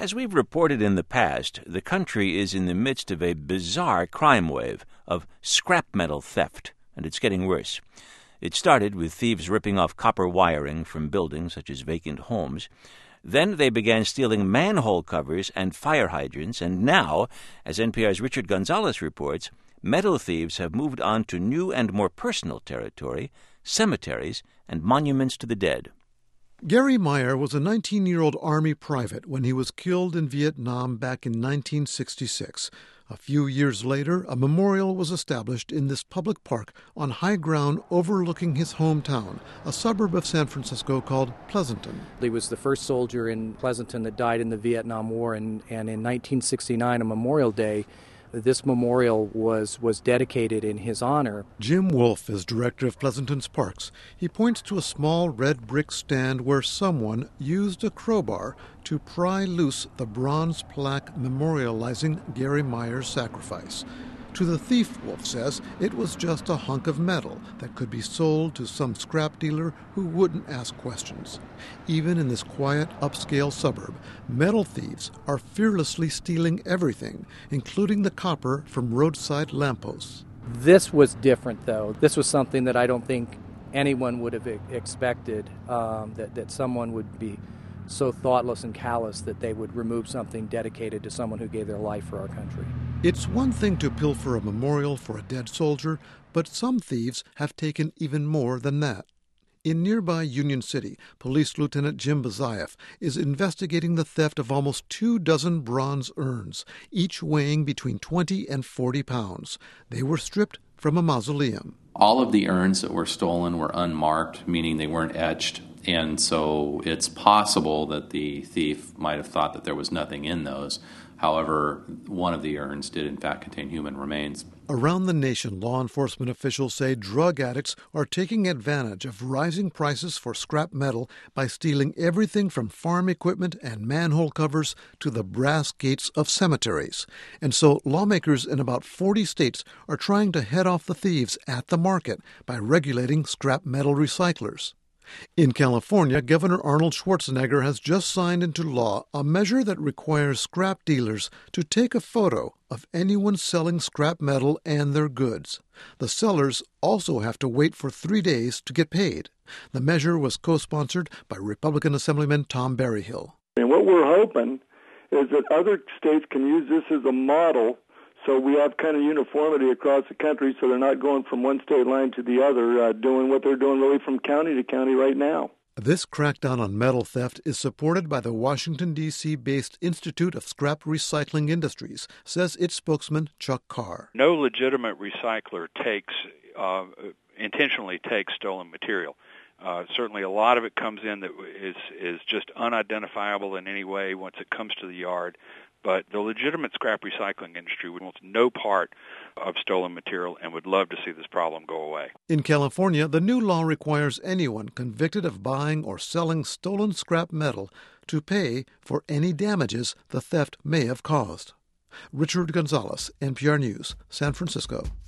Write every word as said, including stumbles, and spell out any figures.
As we've reported in the past, the country is in the midst of a bizarre crime wave of scrap metal theft, and it's getting worse. It started with thieves ripping off copper wiring from buildings such as vacant homes. Then they began stealing manhole covers and fire hydrants, and now, as N P R's Richard Gonzalez reports, metal thieves have moved on to new and more personal territory, cemeteries and monuments to the dead. Gary Meyer was a nineteen-year-old Army private when he was killed in Vietnam back in nineteen sixty-six. A few years later, a memorial was established in this public park on high ground overlooking his hometown, a suburb of San Francisco called Pleasanton. He was the first soldier in Pleasanton that died in the Vietnam War, and, and in nineteen sixty-nine, on Memorial Day, this memorial was, was dedicated in his honor. Jim Wolf is director of Pleasanton's parks. He points to a small red brick stand where someone used a crowbar to pry loose the bronze plaque memorializing Gary Meyer's sacrifice. To the thief, Wolf says, it was just a hunk of metal that could be sold to some scrap dealer who wouldn't ask questions. Even in this quiet, upscale suburb, metal thieves are fearlessly stealing everything, including the copper from roadside lampposts. This was different, though. This was something that I don't think anyone would have expected, um, that, that someone would be so thoughtless and callous that they would remove something dedicated to someone who gave their life for our country. It's one thing to pilfer a memorial for a dead soldier, but some thieves have taken even more than that. In nearby Union City, Police Lieutenant Jim Bazayev is investigating the theft of almost two dozen bronze urns, each weighing between twenty and forty pounds. They were stripped from a mausoleum. All of the urns that were stolen were unmarked, meaning they weren't etched. And so it's possible that the thief might have thought that there was nothing in those. However, one of the urns did in fact contain human remains. Around the nation, law enforcement officials say drug addicts are taking advantage of rising prices for scrap metal by stealing everything from farm equipment and manhole covers to the brass gates of cemeteries. And so lawmakers in about forty states are trying to head off the thieves at the market by regulating scrap metal recyclers. In California, Governor Arnold Schwarzenegger has just signed into law a measure that requires scrap dealers to take a photo of anyone selling scrap metal and their goods. The sellers also have to wait for three days to get paid. The measure was co-sponsored by Republican Assemblyman Tom Berryhill. And what we're hoping is that other states can use this as a model, so we have kind of uniformity across the country, so they're not going from one state line to the other, uh, doing what they're doing really from county to county right now. This crackdown on metal theft is supported by the Washington, D C-based Institute of Scrap Recycling Industries, says its spokesman Chuck Carr. No legitimate recycler takes uh, intentionally takes stolen material. Uh, certainly a lot of it comes in that is, is just unidentifiable in any way once it comes to the yard. But the legitimate scrap recycling industry wants no part of stolen material and would love to see this problem go away. In California, the new law requires anyone convicted of buying or selling stolen scrap metal to pay for any damages the theft may have caused. Richard Gonzalez, N P R News, San Francisco.